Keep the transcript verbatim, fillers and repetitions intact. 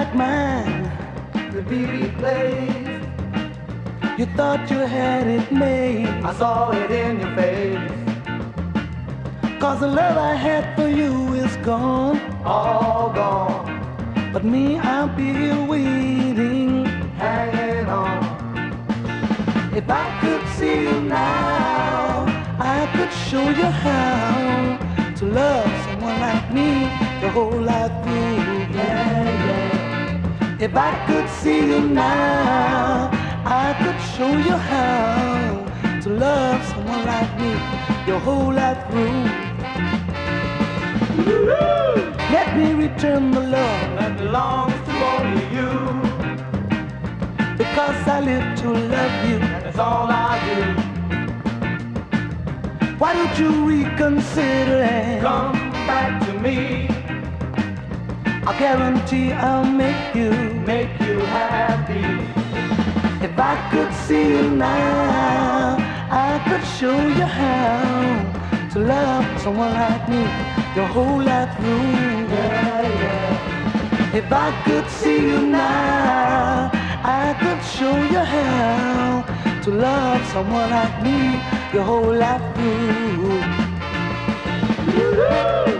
like mine could be replaced. You thought you had it made. I saw it in your face. 'Cause the love I had for you is gone, all gone. But me, I'll be here waiting, hanging on. If I could see you now, I could show you how to love someone like me the whole life through. Yeah, yeah. If I could see you now, I could show you how to love someone like me your whole life through. Let me return the love that belongs to only you, because I live to love you. That's all I do. Why don't you reconsider and come back to me? I guarantee I'll make you, make you happy. If I could see you now, I could show you how to love someone like me your whole life through. Yeah, yeah. If I could see you now, I could show you how to love someone like me your whole life through.